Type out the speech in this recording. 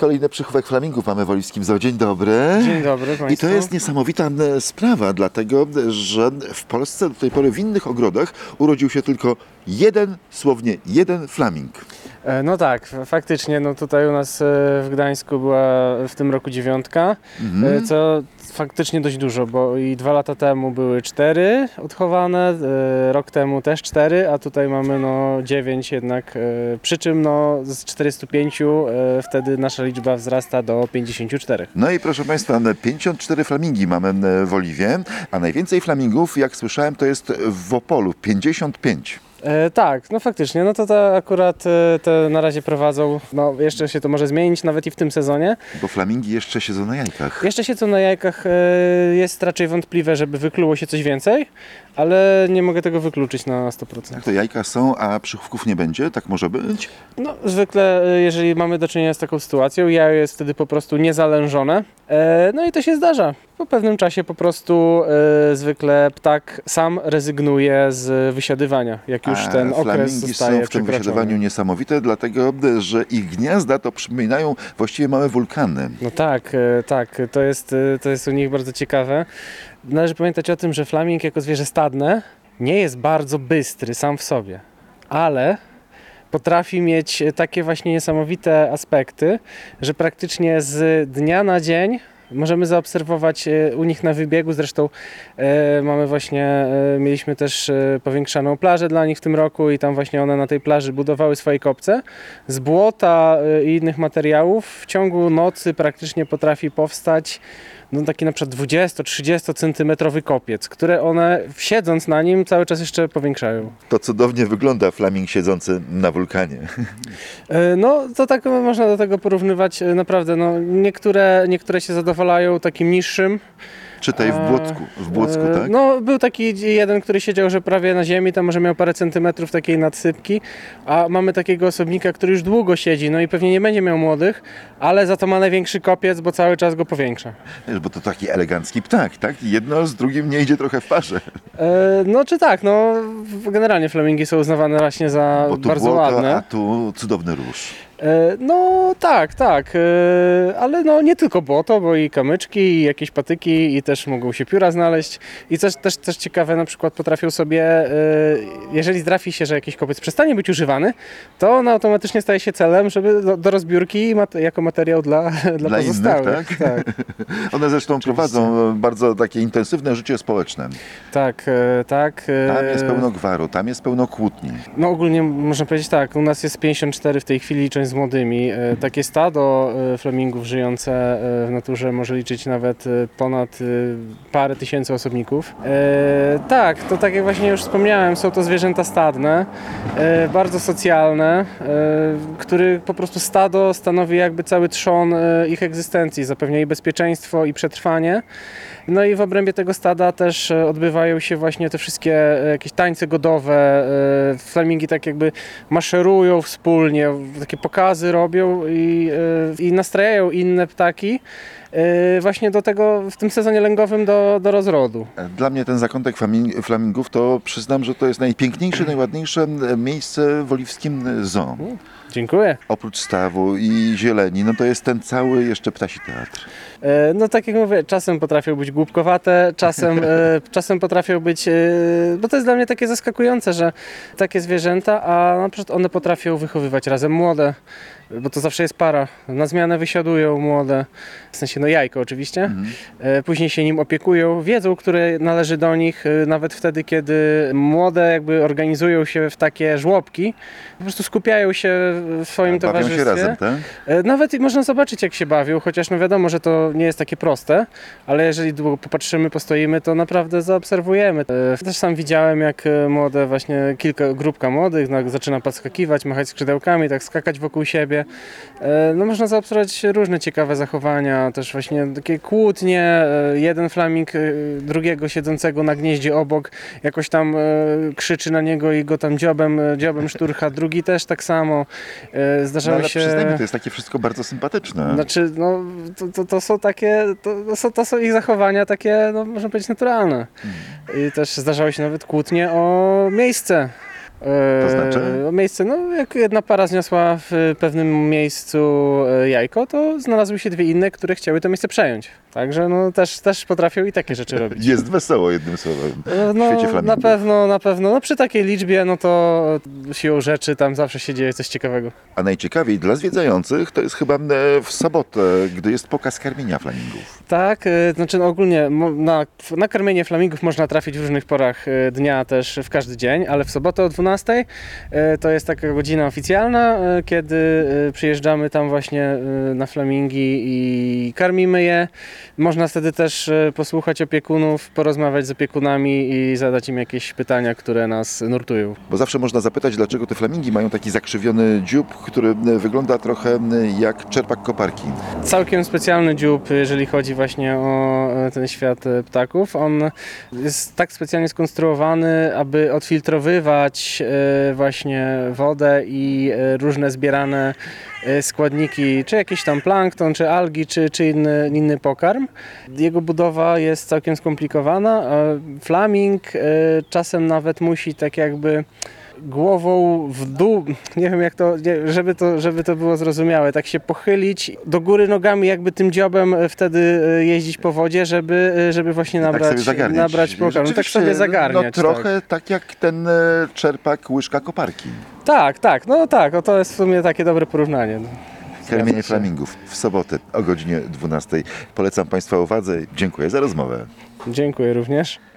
Kolejny przychówek flamingów mamy w Oliwskim Zoo. Dzień dobry. Dzień dobry Państwu. I to jest niesamowita sprawa, dlatego że w Polsce do tej pory w innych ogrodach urodził się tylko słownie jeden flaming. No tak, faktycznie, no tutaj u nas w Gdańsku była w tym roku 9, co faktycznie dość dużo, bo i 2 lata temu były 4 odchowane, rok temu też 4, a tutaj mamy 9 jednak, przy czym z 405 wtedy nasza liczba wzrasta do 54. No i proszę Państwa, 54 flamingi mamy w Oliwie, a najwięcej flamingów, jak słyszałem, to jest w Opolu, 55. Tak, no faktycznie, no to akurat te na razie prowadzą, jeszcze się to może zmienić nawet i w tym sezonie. Bo flamingi jeszcze siedzą na jajkach. Jeszcze siedzą na jajkach, jest raczej wątpliwe, żeby wykluło się coś więcej, ale nie mogę tego wykluczyć na 100%. Tak, to jajka są, a przychówków nie będzie? Tak może być? No zwykle, jeżeli mamy do czynienia z taką sytuacją, jajo jest wtedy po prostu niezalężone, no i to się zdarza. Po pewnym czasie po prostu zwykle ptak sam rezygnuje z wysiadywania, jak już ten okres flamingi zostaje są w tym wysiadywaniu niesamowite, dlatego że ich gniazda to przypominają właściwie małe wulkany. No tak, to jest u nich bardzo ciekawe. Należy pamiętać o tym, że flaming jako zwierzę stadne nie jest bardzo bystry sam w sobie, ale potrafi mieć takie właśnie niesamowite aspekty, że praktycznie z dnia na dzień możemy zaobserwować u nich na wybiegu. Zresztą mieliśmy też powiększaną plażę dla nich w tym roku i tam właśnie one na tej plaży budowały swoje kopce. Z błota i innych materiałów w ciągu nocy praktycznie potrafi powstać taki na przykład 20-30 centymetrowy kopiec, które one siedząc na nim cały czas jeszcze powiększają. To cudownie wygląda flaming siedzący na wulkanie. No to tak można do tego porównywać naprawdę. Niektóre się zadowalają takim niższym. Czytaj w Błocku, tak? No był taki jeden, który siedział, że prawie na ziemi, tam może miał parę centymetrów takiej nadsypki, a mamy takiego osobnika, który już długo siedzi, no i pewnie nie będzie miał młodych, ale za to ma największy kopiec, bo cały czas go powiększa. Wiesz, bo to taki elegancki ptak, tak? Jedno z drugim nie idzie trochę w parze. Generalnie flamingi są uznawane właśnie za bo tu bardzo błoto, ładne. a tu cudowny róż. Tak, ale nie tylko błoto, bo i kamyczki, i jakieś patyki, i też mogą się pióra znaleźć. I też ciekawe, na przykład potrafią sobie, jeżeli trafi się, że jakiś kopiec przestanie być używany, to on automatycznie staje się celem, żeby do rozbiórki jako materiał dla pozostałych. Innych, tak? One zresztą prowadzą bardzo takie intensywne życie społeczne. Tak. Tam jest pełno gwaru, tam jest pełno kłótni. No ogólnie można powiedzieć tak, u nas jest 54 w tej chwili, część z młodymi. Takie stado flamingów żyjące w naturze może liczyć nawet ponad parę tysięcy osobników. Tak, to tak jak właśnie już wspomniałem, są to zwierzęta stadne, bardzo socjalne, który po prostu stado stanowi jakby cały trzon ich egzystencji, zapewnia i bezpieczeństwo i przetrwanie. No i w obrębie tego stada też odbywają się właśnie te wszystkie jakieś tańce godowe. Flamingi tak jakby maszerują wspólnie, takie pokazy robią i nastrajają inne ptaki właśnie do tego w tym sezonie lęgowym do rozrodu. Dla mnie ten zakątek flamingów to przyznam, że to jest najpiękniejsze, najładniejsze miejsce w Oliwskim Zoo. Dziękuję. Oprócz stawu i zieleni, no to jest ten cały jeszcze ptasi teatr. No tak jak mówię, czasem potrafią być głupkowate, czasem potrafią być, bo to jest dla mnie takie zaskakujące, że takie zwierzęta, a na przykład one potrafią wychowywać razem młode, bo to zawsze jest para. Na zmianę wysiadują młode, w sensie jajko oczywiście, później się nim opiekują, wiedzą, które należy do nich, nawet wtedy, kiedy młode jakby organizują się w takie żłobki, po prostu skupiają się w swoim towarzystwie. Bawią się razem, tak? Nawet można zobaczyć, jak się bawią, chociaż wiadomo, że to nie jest takie proste, ale jeżeli długo popatrzymy, postoimy, to naprawdę zaobserwujemy. Też sam widziałem, jak młode, właśnie grupka młodych zaczyna podskakiwać, machać skrzydełkami, tak skakać wokół siebie. Można zaobserwować różne ciekawe zachowania, też właśnie takie kłótnie, jeden flaming drugiego siedzącego na gnieździe obok jakoś tam krzyczy na niego i go tam dziobem szturcha, drugi też tak samo. Zdarzało się... Przyznajmy, to jest takie wszystko bardzo sympatyczne. Znaczy, to są takie, to są ich zachowania takie, można powiedzieć, naturalne. I też zdarzały się nawet kłótnie o miejsce. To znaczy? Miejsce, no jak jedna para zniosła w pewnym miejscu jajko, to znalazły się dwie inne, które chciały to miejsce przejąć. Także no też potrafią i takie rzeczy robić. Jest wesoło, jednym słowem, w No, świecie flamingów. na pewno. No przy takiej liczbie, no to siłą rzeczy tam zawsze się dzieje coś ciekawego. A najciekawiej dla zwiedzających to jest chyba w sobotę, gdy jest pokaz karmienia flamingów. Tak, znaczy no ogólnie na karmienie flamingów można trafić w różnych porach dnia też w każdy dzień, ale w sobotę o 12 to jest taka godzina oficjalna, kiedy przyjeżdżamy tam właśnie na flamingi i karmimy je. Można wtedy też posłuchać opiekunów, porozmawiać z opiekunami i zadać im jakieś pytania, które nas nurtują. Bo zawsze można zapytać, dlaczego te flamingi mają taki zakrzywiony dziób, który wygląda trochę jak czerpak koparki. Całkiem specjalny dziób, jeżeli chodzi właśnie o ten świat ptaków. On jest tak specjalnie skonstruowany, aby odfiltrowywać właśnie wodę i różne zbierane składniki, czy jakiś tam plankton, czy algi, czy inny pokarm. Jego budowa jest całkiem skomplikowana. Flaming czasem nawet musi tak jakby głową w dół, nie wiem jak to, żeby to było zrozumiałe, tak się pochylić do góry nogami, jakby tym dziobem wtedy jeździć po wodzie, żeby właśnie nabrać pokarm. Tak sobie zagarniać. No trochę tak jak ten czerpak łyżka koparki. Tak, no tak, to jest w sumie takie dobre porównanie. Karmienie flamingów w sobotę o godzinie 12. Polecam Państwa uwadze. Dziękuję za rozmowę. Dziękuję również.